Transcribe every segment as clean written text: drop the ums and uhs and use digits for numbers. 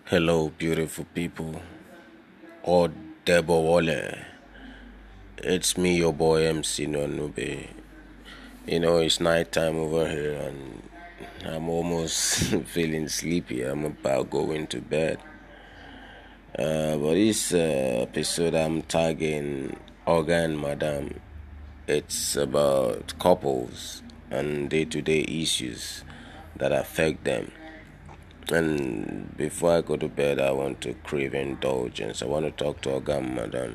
Hello, beautiful people. Or Debo Wale. It's me, your boy MC Nonube. It's night time over here and I'm almost feeling sleepy. I'm about going to bed. But this episode, I'm tagging Oga and Madam. It's about couples and day to day issues that affect them. And before I go to bed, I want to crave indulgence. I want to talk to Oga and Madam.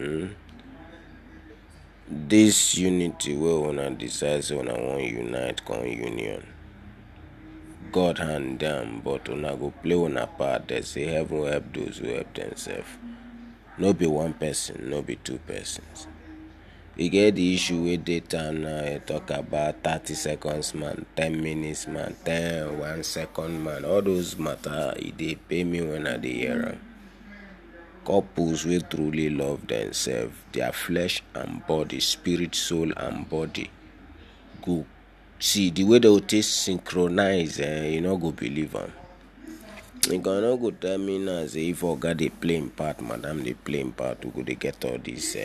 This unity wey una decide say una wan unite come union. God hand down, but una go play una part. They say heaven will help those who help themselves. No be one person, no be two persons. E get the issue wey dey town now. I talk about 30 seconds man, 10 minutes man, 1 second man. All those matter, e dey pay me when I dey hear am. Couples wey truly love themselves, their flesh and body, spirit, soul and body, go see the way they go take synchronize. You no go believe am. You no go tell me now say if Oga dey play im part, Madam dey play im part, we go dey get all this.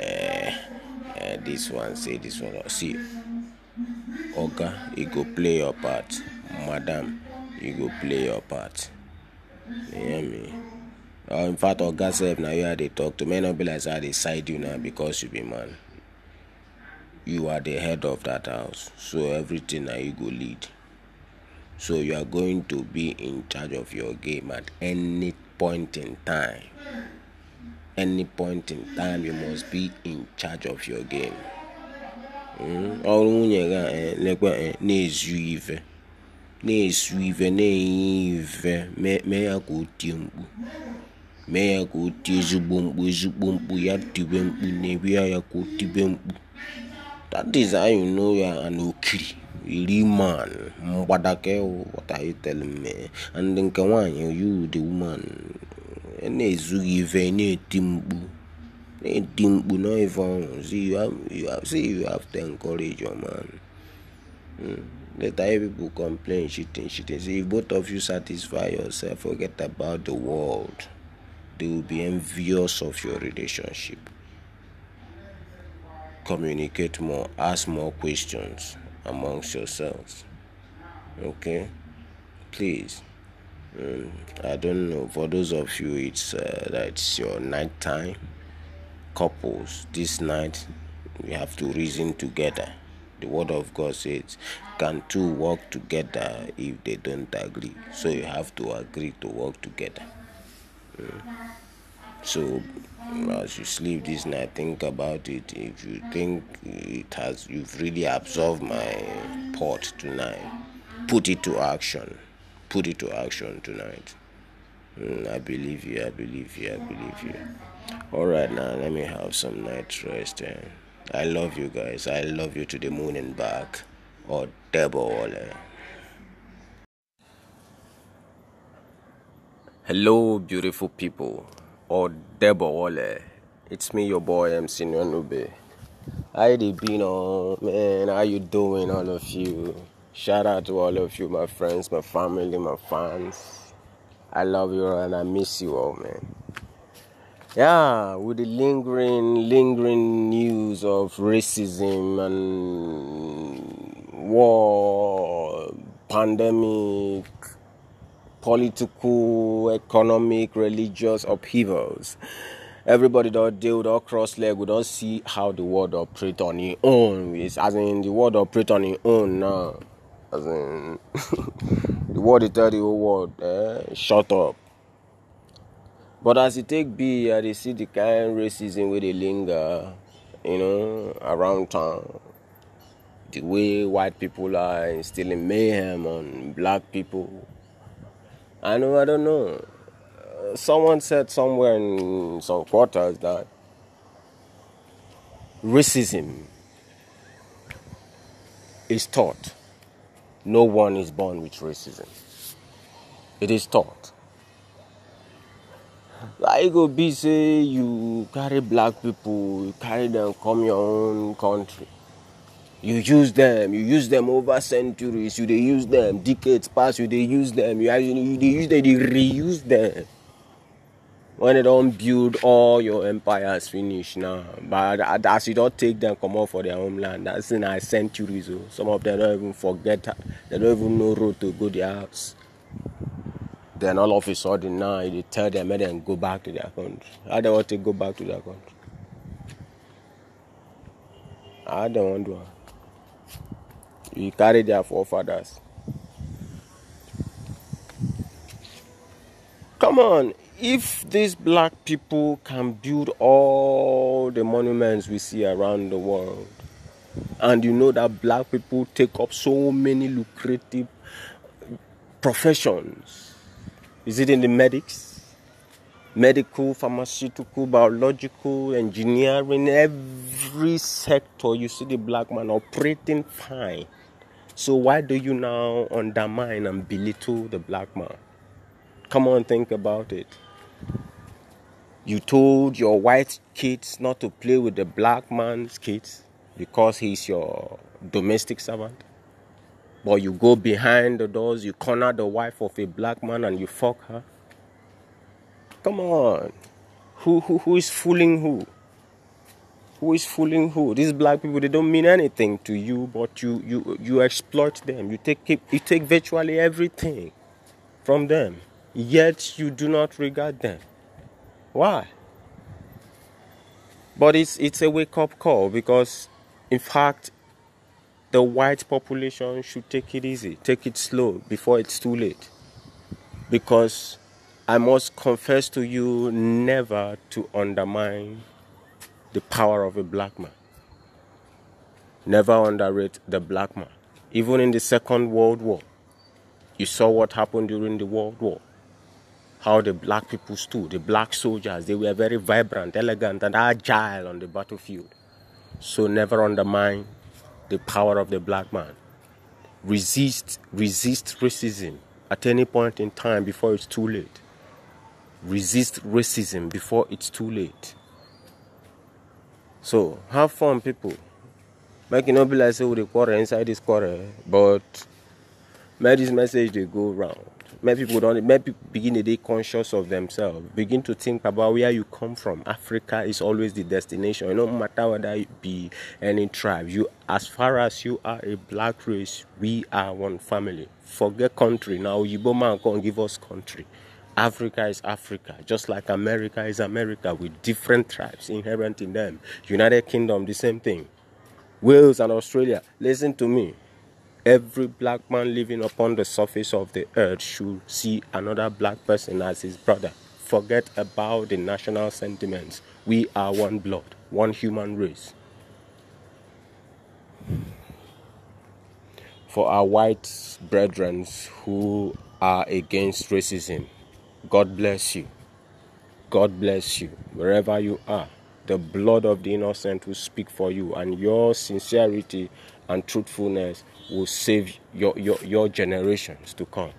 This one say this one. See, Oga, you go play your part. Madam, you go play your part. You hear me? In fact, Oga sef na you I dey talk to. May not be like say I dey side you now because you be man. You are the head of that house, so everything na you go lead. So you are going to be in charge of your game at any point in time. Any point in time, you must be in charge of your game. Ọrụ nwunye ga lekwa na-ezu ife, na-enye ife, mee ya ka o tie mkpu. Mee ya ka o tie ezigbo mkpu, ya tibe mkpu, na-ebi ya ka o tibe mkpu. That is how you know you are an okiri, really man. Mbadake, what are you telling me? And then you the woman, na-ezu ife, na-eti mkpu. No even see you have to encourage your man. The time people complain, cheating. See, if both of you satisfy yourself, forget about the world. They will be envious of your relationship. Communicate more, ask more questions amongst yourselves. Okay, please. I don't know. For those of you, it's your night time. Couples, this night we have to reason together. The word of God says, can two work together if they don't agree? So you have to agree to work together. So as you sleep this night, think about it. If you think you've really absorbed my thought tonight, put it to action. Put it to action tonight. I believe you. Alright, now let me have some night rest. I love you guys. I love you to the moon and back. Or Debo Wale. Hello, beautiful people. Or Debo Wale. It's me, your boy MC Nonube. How they been on, man? How you doing, all of you? Shout out to all of you, my friends, my family, my fans. I love you and I miss you all, man. Yeah, with the lingering news of racism and war, pandemic, political, economic, religious upheavals. Everybody don't deal with all cross leg. We don't see how the world operate on its own. As in, the world operate on its own now. As in, the world is tell the whole world, shut up. But as it take be, they see the kind of racism where they linger, around town. The way white people are instilling mayhem on black people. I don't know. Someone said somewhere in some quarters that racism is taught. No one is born with racism. It is taught. Like go be say you carry black people, you carry them come your own country. You use them over centuries, you dey use them, decades pass, you dey use them, you dey use them, you reuse them. When they don't build all your empires finish now, but as you don't take them come out for their homeland, that's in our centuries. Oh. Some of them don't even forget, they don't even know road to go their house. Then all of a sudden now, you tell them, make them go back to their country. How they want to go back to their country? How they want to? You carry their forefathers. Come on, if these black people can build all the monuments we see around the world, and you know that black people take up so many lucrative professions, is it in the medical, pharmaceutical, biological, engineering, every sector, you see the black man operating fine. So why do you now undermine and belittle the black man? Come on, think about it. You told your white kids not to play with the black man's kids because he's your domestic servant. But you go behind the doors, you corner the wife of a black man and you fuck her. Come on. Who is fooling who? Who is fooling who? These black people, they don't mean anything to you, but you exploit them. You take virtually everything from them. Yet you do not regard them. Why? But it's a wake-up call, because in fact the white population should take it easy, take it slow before it's too late. Because I must confess to you never to undermine the power of a black man. Never underrate the black man. Even in the Second World War, you saw what happened during the World War. How the black people stood, the black soldiers, they were very vibrant, elegant, and agile on the battlefield. So never undermine the power of the black man. Resist racism at any point in time before it's too late. Resist racism before it's too late. So have fun, people. Make it not be like say we dey quarrel inside this quarrel, but make this message they go round. Make people begin to be conscious of themselves. Begin to think about where you come from. Africa is always the destination. No matter whether it be any tribe. As far as you are a black race, we are one family. Forget country. Now Yibo man can't give us country. Africa is Africa, just like America is America, with different tribes inherent in them. United Kingdom, the same thing. Wales and Australia, listen to me. Every black man living upon the surface of the earth should see another black person as his brother. Forget about the national sentiments. We are one blood, one human race. For our white brethren who are against racism, God bless you. God bless you. Wherever you are, the blood of the innocent will speak for you, and your sincerity and truthfulness will save your generations to come.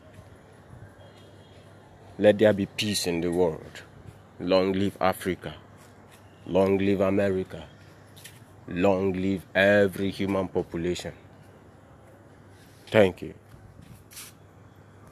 Let there be peace in the world. Long live Africa. Long live America. Long live every human population. Thank you.